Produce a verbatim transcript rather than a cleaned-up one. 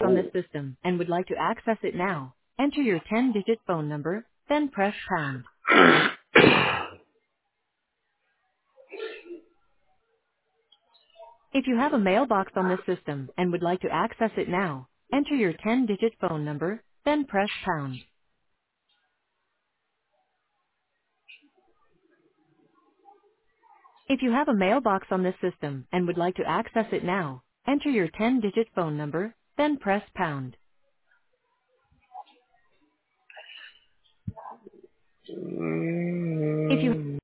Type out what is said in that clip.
on this system and would like to access it now, enter your ten-digit phone number, then press pound. If you have a mailbox on this system and would like to access it now, enter your ten-digit phone number, then press pound. If you have a mailbox on this system and would like to access it now, enter your ten-digit phone number, then press pound. If you Mm.